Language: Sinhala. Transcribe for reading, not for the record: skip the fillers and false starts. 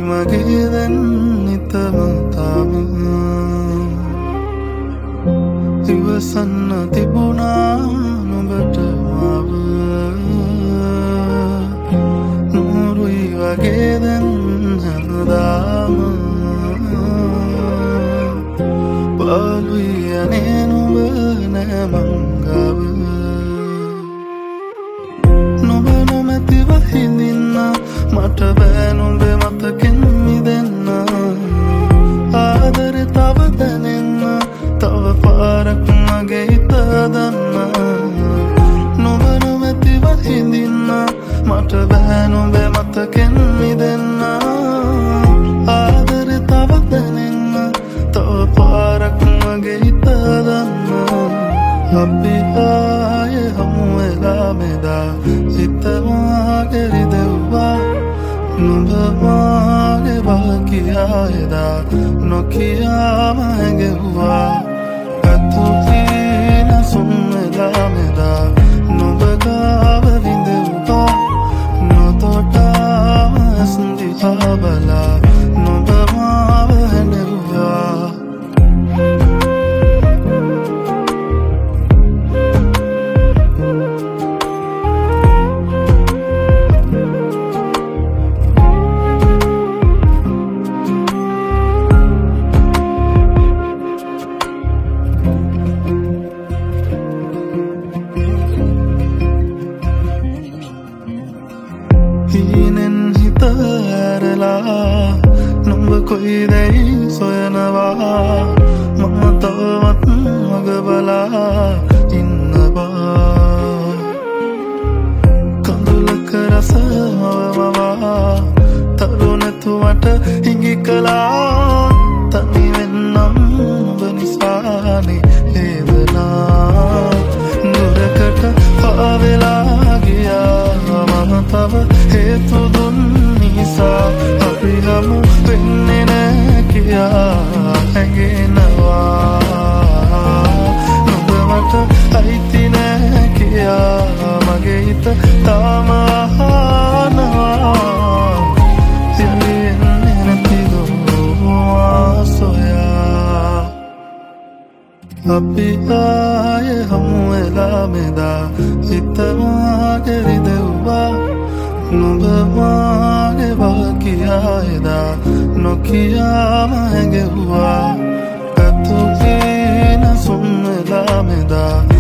මගේ දැන් නිතම තාම ඉවසන්න තිබුණා නුඹට මාව නුරුයි වගේ දැන් හැමදාම පාළුයි යන්නේ නුඹ නෑ මංගව නුඹ නොමැතිව හිඳින්න මට බෑ නුඹේ මතකෙන් මිදෙන්න ආදරේ තව දැනෙන්න තව පාරක් මගේ හිත දන්න නුඹ නොමැතිව හිඳින්න මට බෑ නුඹේ මතකෙන් මිදෙන්න ආදරේ තව දැනෙන්න තව පාරක් මගේ හිත දන්න අපි ආයේ හමු වෙලා මෙදා හිත මාගේ රිදෙව්වා නුඹ මාගේ බාකියා එදා නොකියාම හැඟෙව්වා අතුතින සුන් වෙලා මෙදා නුඹ ගාව විඳෙව්වා නොතොටාම ඇස්දිහා බලා නුඹ මාව හැඬෙව්වා හීනෙන් හිත ඇරලා නුඹ කොයිදැයි සොයනවා මම තවමත් මග බලා ඉන්නවා කඳුලක රස මවමවා තරු නැතුවට හිඟි කළා තනි වෙන්නම් නුඹ නිසානේ වේදනා නුරකට පාවෙලා ගියා මම තව හේතු දුන් නිසා අපි හමු වෙන්නේ නෑ කියා හැඟෙනවා නුඹ මට අයිති නෑ කියා මගේ හිත තාම අහනවා යන්නේ නැතිව සොයා අපි ආයේ හමු වෙලා මෙදා හිත මාගේ රිදෙව්වා නුඹ මාගේ බාකියා එදා නොකියාම හැඟෙව්වා අතුතින සුන් වෙලා මෙදා